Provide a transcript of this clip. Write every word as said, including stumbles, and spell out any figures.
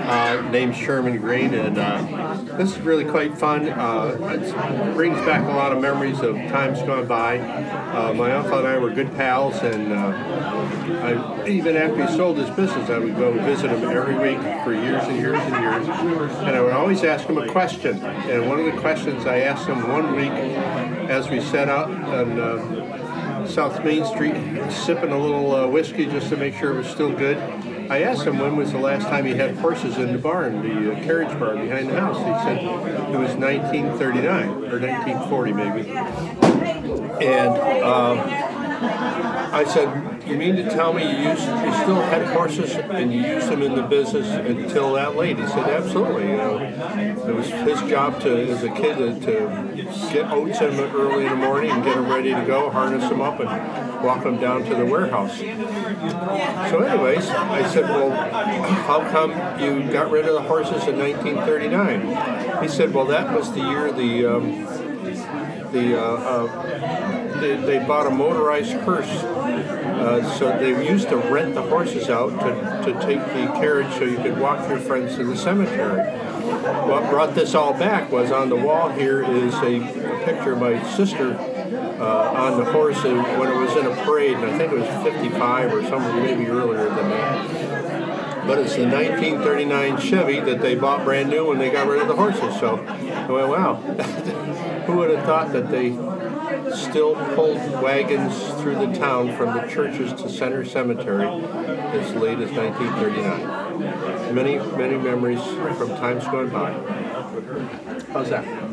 uh, named Sherman Green, and uh, this is really quite fun. Uh, it brings back a lot of memories of times gone by. Uh, my uncle and I were good pals, and uh, I, even after he sold his business, I would go visit him every week for years and years and years, and I would always ask him a question. And one of the questions I asked him one week as we set out on uh, South Main Street, sipping a little uh, whiskey just to make sure it was still good, I asked him when was the last time he had horses in the barn, the uh, carriage barn behind the house. He said it was nineteen thirty-nine, or nineteen forty maybe. And um, I said, you mean to tell me you, used, you still had horses and you used them in the business until that late? He said, absolutely. You know, it was his job to, as a kid to, to get oats in them early in the morning and get them ready to go, harness them up, and walk them down to the warehouse. So anyways, I said, well, how come you got rid of the horses in nineteen thirty-nine? He said, well, that was the year the um, the uh, uh, they, they bought a motorized hearse. Uh, so they used to rent the horses out to, to take the carriage so you could walk your friends to the cemetery. What brought this all back was on the wall here is a, a picture of my sister uh, on the horse when it was in a parade, and I think it was fifty-five or something, maybe earlier than that. But it's the nineteen thirty-nine Chevy that they bought brand new when they got rid of the horses. So I went, wow, who would have thought that they still pulled wagons through the town from the churches to Center Cemetery as late as nineteen thirty-nine. Many, many memories from times gone by. How's that?